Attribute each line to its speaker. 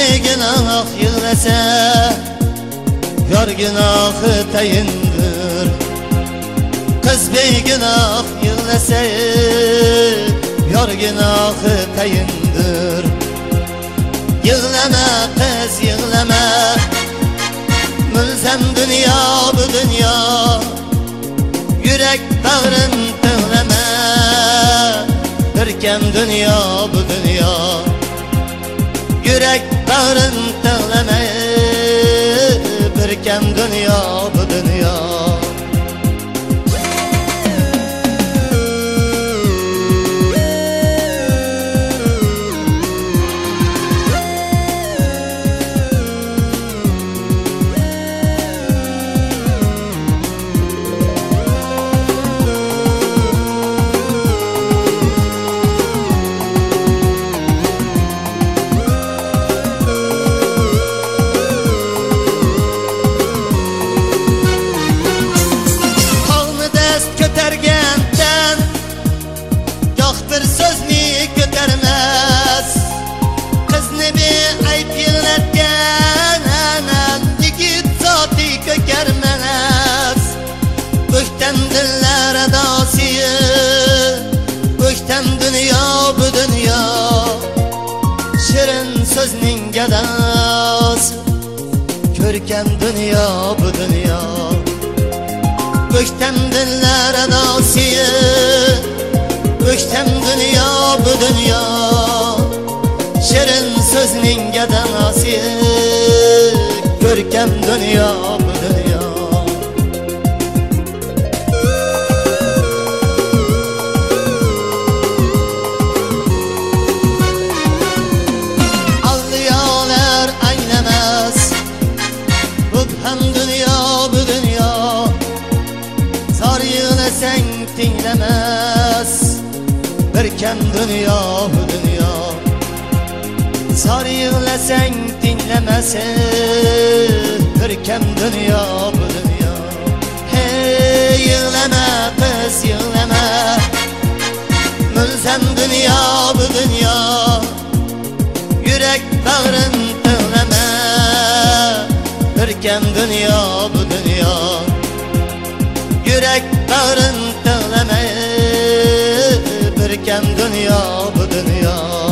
Speaker 1: begunoh yig'lasa yor gunohi tayindir. Qiz begunoh yig'lasa yor gunohi tayindir. Yig'lama qiz yig'lama, mulzam dunyo bu dunyo, yurak bag'rin tig'lama. Birkam dunyo bu dunyo, yurak bag'rin tig'lama. Birkam dunyo bu dunyo. Diller adasiye, o'ktam dunyo bu dunyo, shirin so'zning gadosi. Ko'rkam dunyo bu dunyo, o'ktam diller adasiye, o'ktam dunyo bu dunyo, shirin so'zning gadosi. Ko'rkam dunyo bu dunyo. Sen tinglemez, birkam dunyo bu dunyo. Zor yig'lasang tinglemez, birkam dunyo bu dunyo. Hey yig'lama qiz yig'lama, mulzam dunyo bu dunyo, yurak bag'rin tig'lama. Birkam dunyo bu dunyo, yurak bag'rin tig'lama. Birkam dunyo bu dunyo.